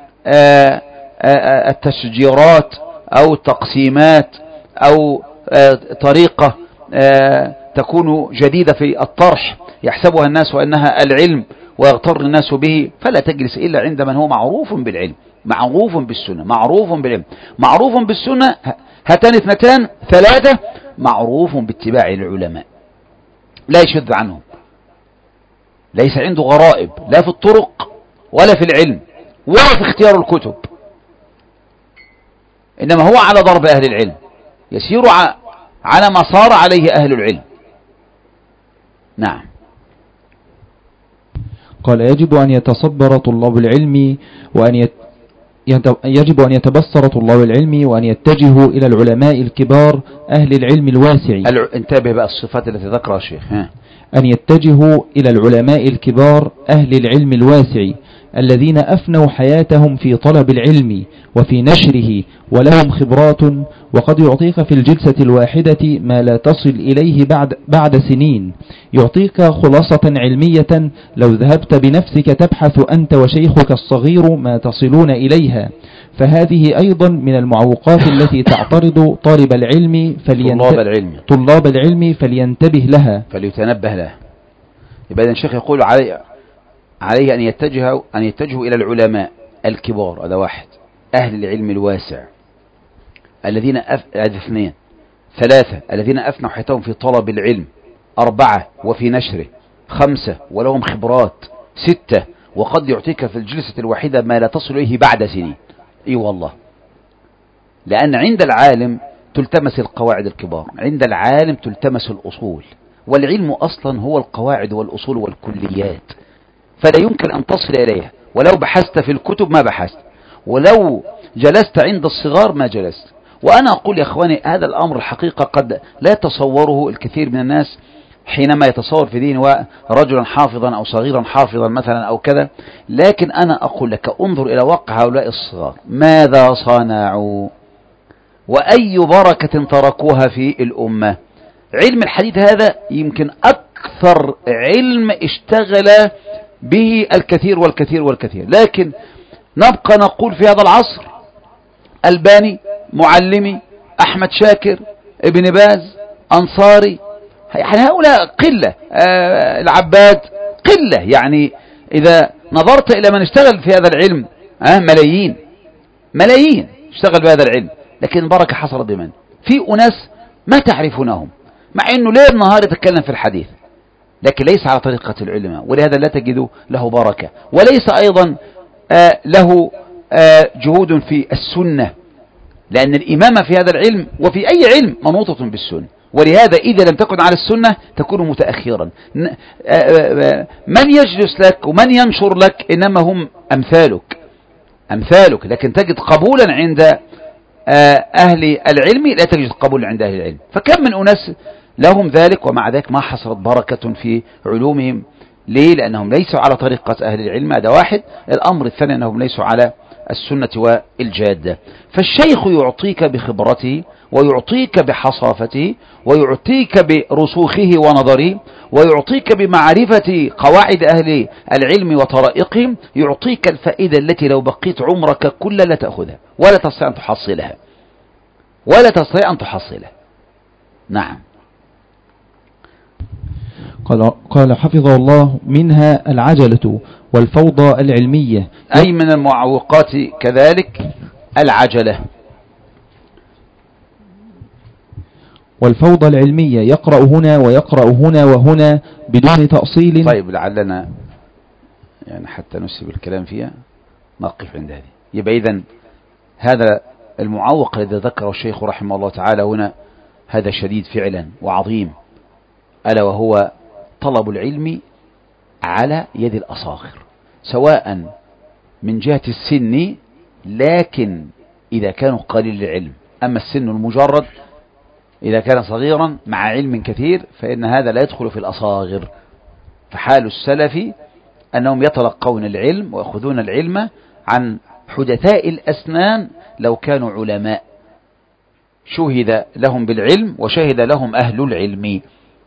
[SPEAKER 2] التشجيرات أو التقسيمات أو طريقة تكون جديدة في الطرح يحسبها الناس أنها العلم ويغتر الناس به. فلا تجلس إلا عند من هو معروف بالعلم، معروف بالسنة، معروف بالعلم، معروف بالسنة، هاتان اثنتان ثلاثة، معروف باتباع العلماء، لا يشذ عنهم، ليس عنده غرائب لا في الطرق ولا في العلم ولا في اختيار الكتب، إنما هو على ضرب أهل العلم، يسير على ما صار عليه أهل العلم. نعم.
[SPEAKER 3] قال: يجب أن يتصبر طلاب العلم يجب أن يتبصر طلاب العلم وأن يتجهوا إلى العلماء الكبار أهل العلم الواسع.
[SPEAKER 2] انتبه بقى الصفات التي ذكرها الشيخ.
[SPEAKER 3] أن يتجهوا إلى العلماء الكبار أهل العلم الواسع الذين أفنوا حياتهم في طلب العلم وفي نشره ولهم خبرات، وقد يعطيك في الجلسة الواحدة ما لا تصل إليه بعد سنين. يعطيك خلاصة علمية لو ذهبت بنفسك تبحث أنت وشيخك الصغير ما تصلون إليها. فهذه أيضا من المعوقات التي تعترض طالب العلم طلاب العلم فلينتبه لها،
[SPEAKER 2] فليتنبه لها. يبقى الشيخ يقول عليه أن يتجهوا إلى العلماء الكبار، هذا واحد، أهل العلم الواسع الذين اثنين، ثلاثة الذين أفنوا حياتهم في طلب العلم، أربعة وفي نشره، خمسة ولهم خبرات، ستة وقد يعطيك في الجلسة الواحدة ما لا تصل إليه بعد سنين. إي والله، لأن عند العالم تلتمس القواعد الكبار، عند العالم تلتمس الأصول، والعلم أصلا هو القواعد والأصول والكليات، فلا يمكن أن تصل إليها ولو بحثت في الكتب ما بحثت، ولو جلست عند الصغار ما جلست. وأنا أقول يا أخواني هذا الأمر الحقيقة قد لا يتصوره الكثير من الناس حينما يتصور في دين رجلا حافظا أو صغيرا حافظا مثلا أو كذا، لكن أنا أقول لك انظر إلى واقع هؤلاء الصغار، ماذا صنعوا؟ وأي بركة تركوها في الأمة. علم الحديث هذا يمكن أكثر علم اشتغل به الكثير والكثير والكثير، لكن نبقى نقول في هذا العصر الباني، معلمي، أحمد شاكر، ابن باز، أنصاري، يعني هؤلاء قلة، العباد قلة. يعني إذا نظرت إلى من اشتغل في هذا العلم ملايين اشتغل بهذا العلم، لكن البركة حصلت بمن؟ في أناس ما تعرفونهم، مع أنه ليل نهار يتكلم في الحديث، لكن ليس على طريقة العلماء، ولهذا لا تجد له بركة، وليس أيضا له جهود في السنة، لأن الإمامة في هذا العلم وفي أي علم منوطة بالسنة، ولهذا إذا لم تكن على السنة تكون متأخرا. من يجلس لك ومن ينشر لك إنما هم أمثالك، لكن تجد قبولا عند أهل العلم لا تجد قبولا عند أهل العلم. فكم من أناس لهم ذلك ومع ذلك ما حصلت بركة في علومهم. ليه؟ لأنهم ليسوا على طريقة أهل العلم، هذا واحد. الأمر الثاني أنهم ليسوا على السنة والجادة. فالشيخ يعطيك بخبرته، ويعطيك بحصافته، ويعطيك برسوخه ونظره، ويعطيك بمعرفة قواعد أهل العلم وطرائقهم، يعطيك الفائدة التي لو بقيت عمرك كله لا تأخذها ولا تستطيع أن تحصلها. نعم.
[SPEAKER 3] قال حفظه الله: منها العجلة والفوضى العلمية،
[SPEAKER 2] أي من المعوقات كذلك العجلة
[SPEAKER 3] والفوضى العلمية، يقرأ هنا ويقرأ هنا وهنا بدون تأصيل.
[SPEAKER 2] طيب لعلنا يعني حتى نسيب الكلام فيها نقف عند هذه. يبقى إذن هذا المعوق الذي ذكره الشيخ رحمه الله تعالى هنا هذا شديد فعلا وعظيم، ألا وهو طلب العلم على يد الأصاغر، سواء من جهة السن، لكن إذا كانوا قليل العلم. أما السن المجرد إذا كان صغيرا مع علم كثير فإن هذا لا يدخل في الأصاغر. فحال السلف أنهم يتلقون العلم ويأخذون العلم عن حدثاء الأسنان لو كانوا علماء، شهد لهم بالعلم وشهد لهم أهل العلم.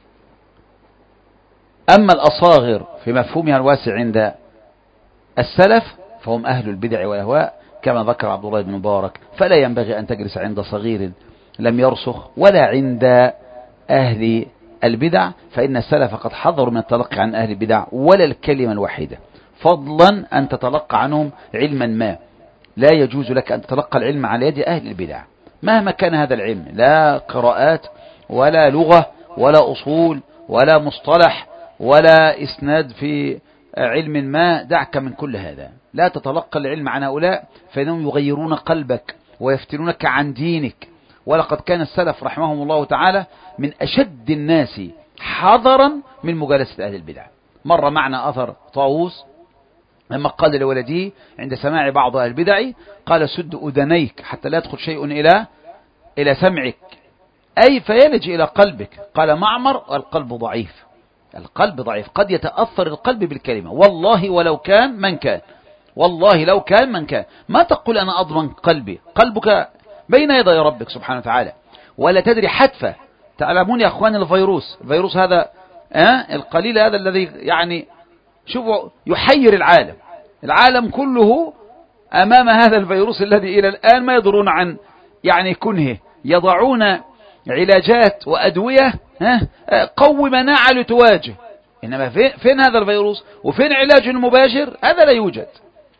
[SPEAKER 2] أما الأصاغر في مفهومها الواسع عند السلف فهم أهل البدع والأهواء، كما ذكر عبد الله بن مبارك: فلا ينبغي أن تجلس عند صغير لم يرسخ ولا عند أهل البدع، فإن السلف قد حذروا من التلقي عن أهل البدع ولا الكلمة الواحدة، فضلا أن تتلقى عنهم علما ما. لا يجوز لك أن تتلقى العلم على يد أهل البدع مهما كان هذا العلم، لا قراءات ولا لغة ولا أصول ولا مصطلح ولا إسناد في علم ما. دعك من كل هذا، لا تتلقى العلم عن هؤلاء فإنهم يغيرون قلبك ويفتنونك عن دينك. ولقد كان السلف رحمهم الله تعالى من أشد الناس حذرا من مجالسة أهل البدع. مر معنا أثر طاووس لما قال لولده عند سماع بعض أهل البدع قال: سد أذنيك حتى لا يدخل شيء إلى سمعك، أي فيلج إلى قلبك. قال معمر: القلب ضعيف، القلب ضعيف، قد يتأثر القلب بالكلمة، والله ولو كان من كان، والله لو كان من كان. ما تقول أنا أضمن قلبي، قلبك بين يدي ربك سبحانه وتعالى، ولا تدري حتفة. تعلمون يا أخوان الفيروس هذا القليل هذا الذي يعني شوفوا يحير العالم كله أمام هذا الفيروس الذي إلى الآن ما يدرون عن يعني كنهه. يضعون علاجات وأدوية قوي مناعة لتواجه، إنما فين هذا الفيروس وفين علاج المباشر؟ هذا لا يوجد.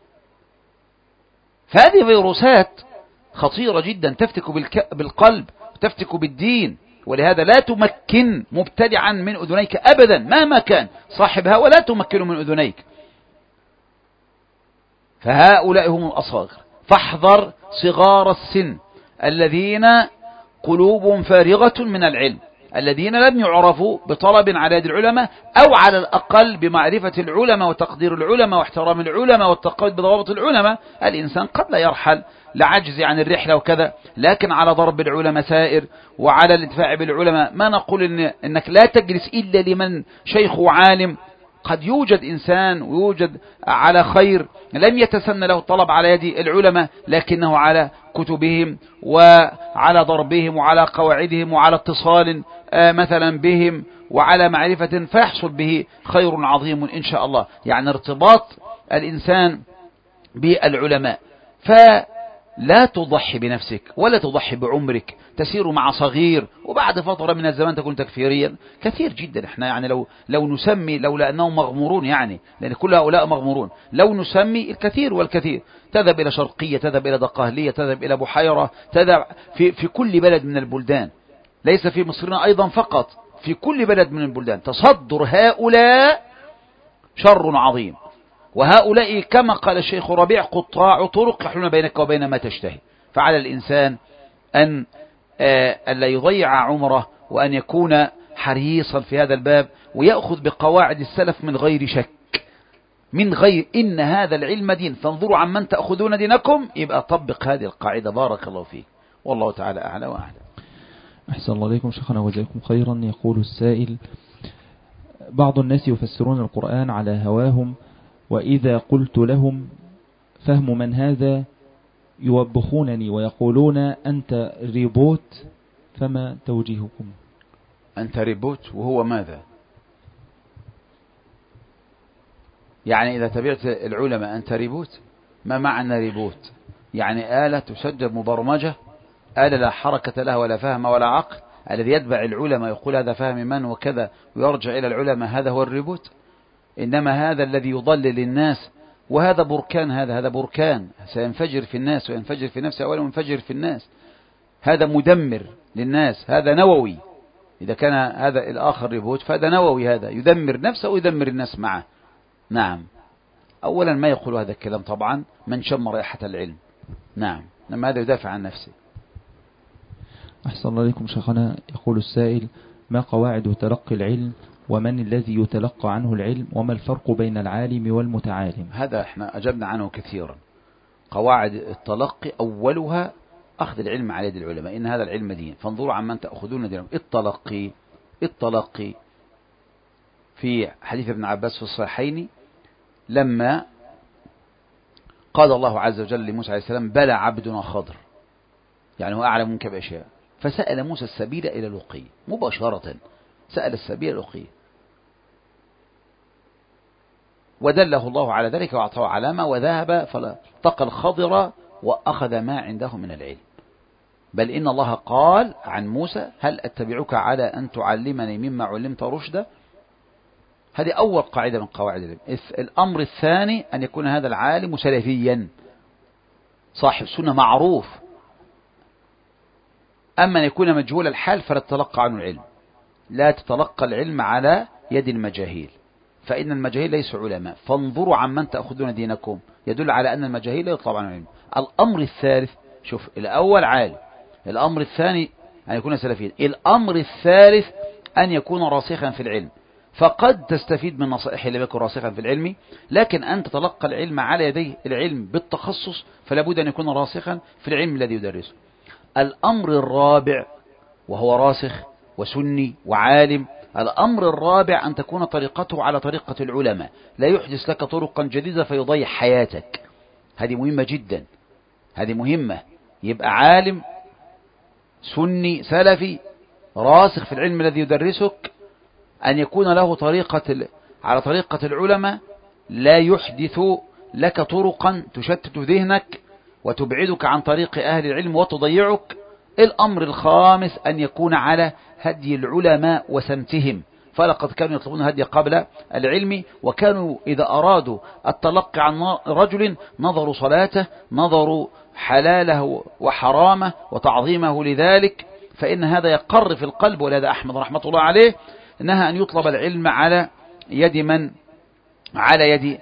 [SPEAKER 2] فهذه فيروسات خطيرة جدا تفتك بالقلب وتفتك بالدين، ولهذا لا تمكن مبتدعا من أذنيك أبدا مهما كان صاحبها، ولا تمكن من أذنيك. فهؤلاء هم الأصاغر. فاحذر صغار السن الذين قلوبهم فارغة من العلم، الذين لم يعرفوا بطلب على يد العلماء، أو على الأقل بمعرفة العلماء وتقدير العلماء واحترام العلماء والتقويد بضوابط العلماء. الإنسان قد لا يرحل لعجز عن الرحلة وكذا، لكن على ضرب العلماء سائر وعلى الانتفاع بالعلماء. ما نقول إنك لا تجلس إلا لمن شيخ وعالم قد يوجد إنسان ويوجد على خير لم يتسنى له الطلب على يد العلماء، لكنه على كتبهم وعلى ضربهم وعلى قواعدهم وعلى اتصال مثلا بهم وعلى معرفة، فيحصل به خير عظيم إن شاء الله. يعني ارتباط الإنسان بالعلماء، فلا تضحي بنفسك ولا تضحي بعمرك، تسير مع صغير وبعد فترة من الزمان تكون تكفيريا. كثير جدا احنا يعني لو نسمي، لولا أنهم مغمورون، يعني لأن كل هؤلاء مغمورون، لو نسمي الكثير والكثير. تذهب إلى شرقية، تذهب إلى دقهلية، تذهب إلى بحيرة، تذهب في كل بلد من البلدان، ليس في مصرنا أيضا فقط، في كل بلد من البلدان. تصدر هؤلاء شر عظيم، وهؤلاء كما قال الشيخ ربيع قطاع طرق يحلون بينك وبين ما تشتهي. فعلى الإنسان أن لا يضيع عمره، وأن يكون حريصا في هذا الباب، ويأخذ بقواعد السلف من غير شك، من غير إن هذا العلم دين فانظروا عمن تأخذون دينكم. يبقى طبق هذه القاعدة. بارك الله فيك، والله تعالى أعلى وأعلم.
[SPEAKER 3] أحسن الله عليكم شيخنا وجزاكم خيرا. يقول السائل: بعض الناس يفسرون القرآن على هواهم، وإذا قلت لهم فهم من هذا يوبخونني ويقولون أنت ريبوت، فما توجيهكم؟
[SPEAKER 2] أنت ريبوت وهو ماذا؟ يعني إذا تبعت العلماء أنت ريبوت؟ ما معنى ريبوت؟ يعني آلة تسجل مبرمجة، آلة لا حركة لها ولا فهم ولا عقل، الذي يتبع العلماء يقول هذا فهم من وكذا ويرجع إلى العلماء، هذا هو الريبوت. إنما هذا الذي يضلل الناس، وهذا بركان، هذا بركان سينفجر في الناس وينفجر في نفسه أولا وينفجر في الناس. هذا مدمر للناس، هذا نووي. إذا كان هذا الآخر ريبوت فهذا نووي، هذا يدمر نفسه ويدمر الناس معه. نعم. أولا ما يقول هذا الكلام طبعا من شم رائحة العلم. نعم، لما هذا يدافع عن نفسه.
[SPEAKER 3] أحسن الله عليكم شيخنا. يقول السائل: ما قواعد تلقي العلم، ومن الذي يتلقى عنه العلم، وما الفرق بين العالم والمتعالم؟
[SPEAKER 2] هذا احنا أجبنا عنه كثيرا. قواعد التلقي أولها أخذ العلم على يد العلماء، إن هذا العلم دين فانظروا عمن تأخذون دينكم. التلقي في حديث ابن عباس في الصحيحين لما قال الله عز وجل لموسى عليه السلام: بلى عبدنا خضر، يعني هو أعلم منك بأشياء، فسأل موسى السبيل إلى لقي مباشرة، سأل السبيل لقي، ودله الله على ذلك وأعطاه علامة، وذهب فالتقى الخضر وأخذ ما عنده من العلم. بل إن الله قال عن موسى: هل أتبعك على أن تعلمني مما علمت رشدا؟ هذه أول قاعدة من قواعد العلم. الأمر الثاني أن يكون هذا العالم سلفيا صاحب سنة معروف. أما أن يكون مجهول الحال فلا تتلقى عنه العلم. لا تتلقى العلم على يد المجاهيل، فإن المجاهيل ليسوا علماء. فانظروا عمن تأخذون دينكم، يدل على أن المجاهيل لا يطلب عنه العلم. الأمر الثالث، شوف، الأول عالم، الأمر الثاني أن يكون سلفيا، الأمر الثالث أن يكون راسخا في العلم. فقد تستفيد من نصائح لم يكن راسخا في العلم، لكن أن تتلقى العلم على يديه العلم بالتخصص فلا بد أن يكون راسخا في العلم الذي يدرسه. الأمر الرابع، وهو راسخ وسني وعالم، الأمر الرابع أن تكون طريقته على طريقة العلماء، لا يحدث لك طرقا جديدة فيضيع حياتك. هذه مهمة جدا، هذه مهمة. يبقى عالم سني سلفي راسخ في العلم الذي يدرسك، أن يكون له طريقة على طريقة العلماء، لا يحدث لك طرقا تشتت ذهنك وتبعدك عن طريق أهل العلم وتضيعك. الأمر الخامس أن يكون على هدي العلماء وسمتهم، فلقد كانوا يطلبون هدي قبل العلم، وكانوا إذا أرادوا التلقي عن رجل نظروا صلاته، نظروا حلاله وحرامه وتعظيمه لذلك، فإن هذا يقر في القلب. ولهذا أحمد رحمة الله عليه نهى أن يطلب العلم على يد من؟ على يد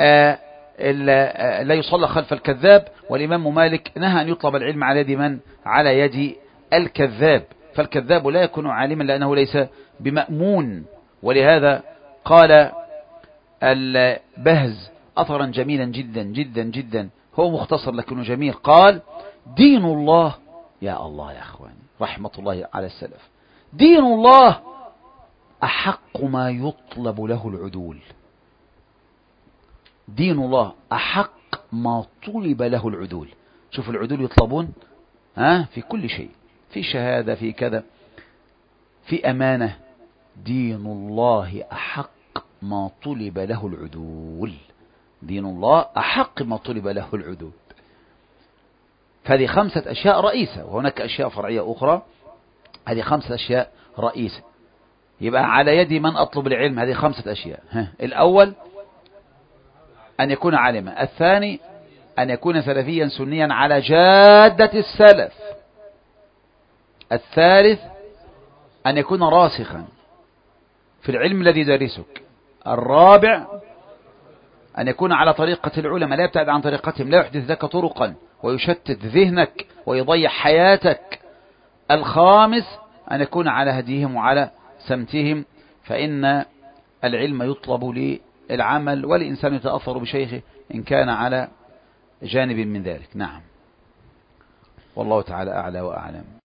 [SPEAKER 2] لا يصلى خلف الكذاب. والإمام مالك نهى أن يطلب العلم على يد من؟ على يد الكذاب. فالكذاب لا يكون عالما لأنه ليس بمأمون. ولهذا قال البهز أثرا جميلا جدا جدا جدا، هو مختصر لكنه جميل. قال: دين الله، يا الله يا أخواني رحمة الله على السلف، دين الله أحق ما يطلب له العدول. دين الله أحق ما طلب له العدول. شوف العدول يطلبون في كل شيء، في شهادة، في كذا، في أمانة. دين الله أحق ما طلب له العدول. دين الله أحق ما طلب له العدول. فهذه 5 أشياء رئيسة، وهناك أشياء فرعية أخرى. هذه 5 أشياء رئيسة. يبقى على يد من أطلب العلم هذه 5 أشياء. الأول أن يكون عالما. الثاني أن يكون سلفيا سنيا على جادة السلف. الثالث أن يكون راسخا في العلم الذي يدرسك. الرابع أن يكون على طريقة العلماء، لا يبتعد عن طريقتهم، لا يحدث لك طرقا ويشتت ذهنك ويضيع حياتك. الخامس أن يكون على هديهم وعلى سمتهم، فإن العلم يطلب للعمل، والإنسان يتأثر بشيخه إن كان على جانب من ذلك. نعم، والله تعالى أعلى وأعلم.